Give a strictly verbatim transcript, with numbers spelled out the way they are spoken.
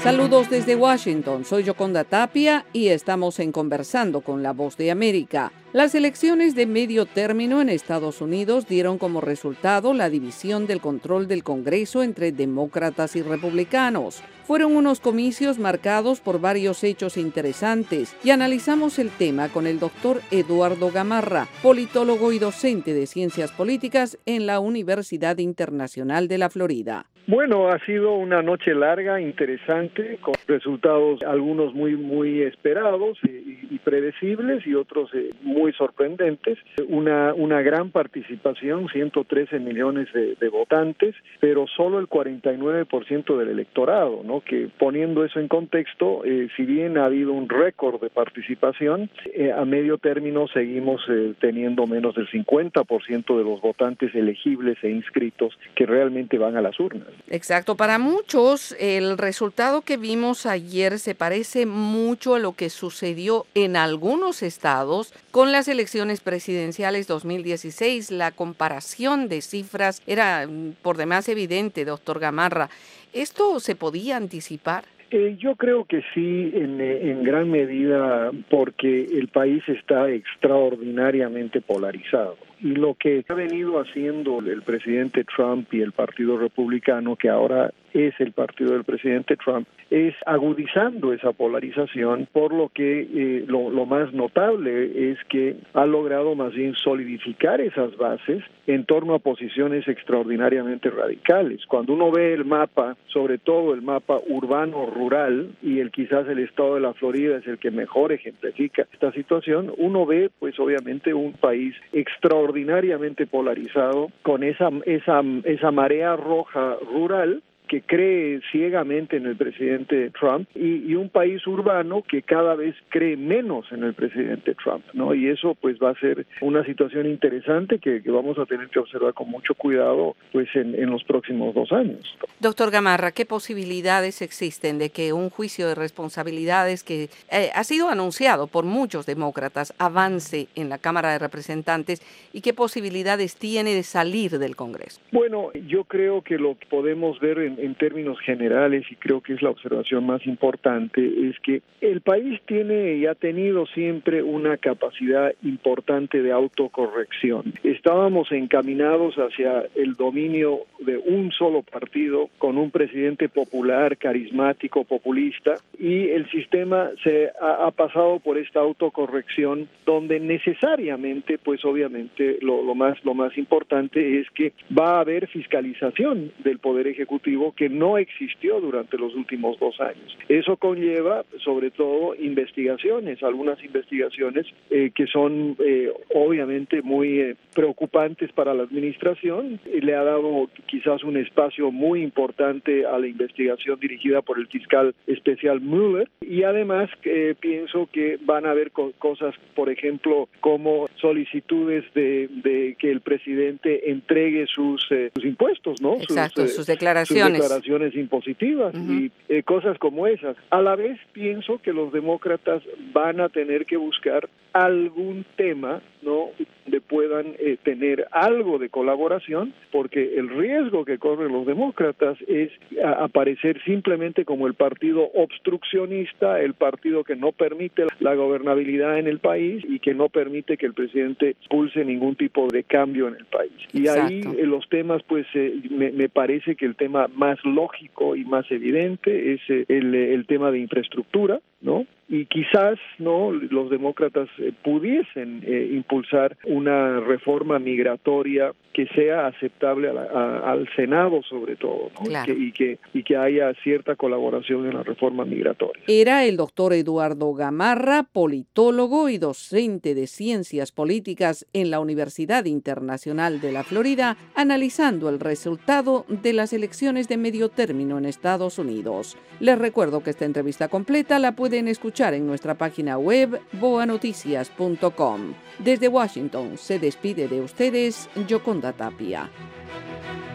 Saludos desde Washington, soy Yoconda Tapia y estamos en Conversando con la Voz de América. Las elecciones de medio término en Estados Unidos dieron como resultado la división del control del Congreso entre demócratas y republicanos. Fueron unos comicios marcados por varios hechos interesantes y analizamos el tema con el doctor Eduardo Gamarra, politólogo y docente de ciencias políticas en la Universidad Internacional de la Florida. Bueno, ha sido una noche larga, interesante, con resultados algunos muy muy esperados y, y predecibles y otros eh, muy sorprendentes. Una una gran participación, ciento trece millones de, de votantes, pero solo el cuarenta y nueve por ciento del electorado, ¿no? Que poniendo eso en contexto, eh, si bien ha habido un récord de participación, eh, a medio término seguimos eh, teniendo menos del cincuenta por ciento de los votantes elegibles e inscritos que realmente van a las urnas. Exacto, para muchos el resultado que vimos ayer se parece mucho a lo que sucedió en algunos estados con las elecciones presidenciales dos mil dieciséis. La comparación de cifras era por demás evidente, doctor Gamarra. ¿Esto se podía anticipar? Eh, yo creo que sí, en, en gran medida, porque el país está extraordinariamente polarizado. Y lo que ha venido haciendo el presidente Trump y el Partido Republicano, que ahora es el partido del presidente Trump, es agudizando esa polarización, por lo que eh, lo, lo más notable es que ha logrado más bien solidificar esas bases en torno a posiciones extraordinariamente radicales. Cuando uno ve el mapa, sobre todo el mapa urbano-rural, y el quizás el estado de la Florida es el que mejor ejemplifica esta situación, uno ve pues obviamente un país extraordinariamente polarizado, con esa, esa, esa marea roja rural que cree ciegamente en el presidente Trump y, y un país urbano que cada vez cree menos en el presidente Trump, ¿no? Y eso pues va a ser una situación interesante que, que vamos a tener que observar con mucho cuidado pues en, en los próximos dos años. Doctor Gamarra, ¿qué posibilidades existen de que un juicio de responsabilidades que eh, ha sido anunciado por muchos demócratas avance en la Cámara de Representantes y qué posibilidades tiene de salir del Congreso? Bueno, yo creo que lo que podemos ver en en términos generales, y creo que es la observación más importante, es que el país tiene y ha tenido siempre una capacidad importante de autocorrección. Estábamos encaminados hacia el dominio de un solo partido, con un presidente popular, carismático, populista, y el sistema se ha, ha pasado por esta autocorrección, donde necesariamente, pues obviamente, lo, lo más, lo más importante es que va a haber fiscalización del Poder Ejecutivo que no existió durante los últimos dos años. Eso conlleva, sobre todo, investigaciones, algunas investigaciones eh, que son eh, obviamente muy eh, preocupantes para la administración. Le ha dado quizás un espacio muy importante a la investigación dirigida por el fiscal especial Mueller, y además eh, pienso que van a haber co- cosas, por ejemplo, como solicitudes de, de que el presidente entregue sus, eh, sus impuestos, ¿no? Exacto, sus, eh, sus declaraciones. Sus declaraciones impositivas uh-huh. y eh, cosas como esas. A la vez pienso que los demócratas van a tener que buscar algún tema, ¿no?, donde puedan eh, tener algo de colaboración, porque el riesgo que corren los demócratas es a, aparecer simplemente como el partido obstruccionista, el partido que no permite la gobernabilidad en el país y que no permite que el presidente impulse ningún tipo de cambio en el país. Y Exacto. ahí eh, los temas, pues eh, me, me parece que el tema más lógico y más evidente es eh, el, el tema de infraestructura, ¿no? Y quizás no los demócratas eh, pudiesen eh, impulsar una reforma migratoria que sea aceptable a la, a, al Senado, sobre todo, ¿no? Claro. que, y que y que haya cierta colaboración en la reforma migratoria. Era el doctor Eduardo Gamarra, politólogo y docente de ciencias políticas en la Universidad Internacional de la Florida, analizando el resultado de las elecciones de medio término en Estados Unidos. Les recuerdo que esta entrevista completa la pueden escuchar en nuestra página web boa noticias punto com. Desde Washington se despide de ustedes Yoconda Tapia.